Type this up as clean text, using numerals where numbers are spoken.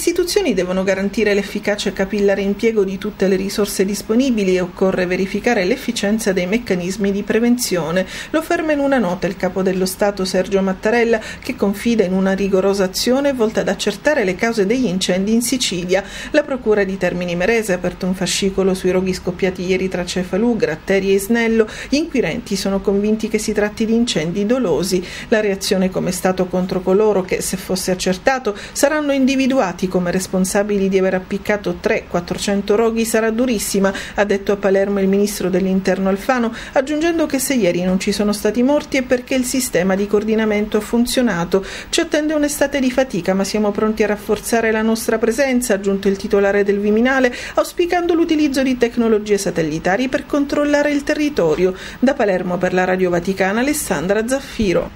istituzioni devono garantire l'efficace e capillare impiego di tutte le risorse disponibili e occorre verificare l'efficienza dei meccanismi di prevenzione. Lo afferma in una nota il capo dello Stato Sergio Mattarella, che confida in una rigorosa azione volta ad accertare le cause degli incendi in Sicilia. La procura di Termini Imerese ha aperto un fascicolo sui roghi scoppiati ieri tra Cefalù, Gratteri e Isnello. Gli inquirenti sono convinti che si tratti di incendi dolosi. La reazione come Stato contro coloro che, se fosse accertato, saranno individuati come responsabili di aver appiccato 300-400 roghi sarà durissima, ha detto a Palermo il ministro dell'Interno Alfano, aggiungendo che se ieri non ci sono stati morti è perché il sistema di coordinamento ha funzionato. Ci attende un'estate di fatica, ma siamo pronti a rafforzare la nostra presenza, ha aggiunto il titolare del Viminale, auspicando l'utilizzo di tecnologie satellitari per controllare il territorio. Da Palermo per la Radio Vaticana, Alessandra Zaffiro.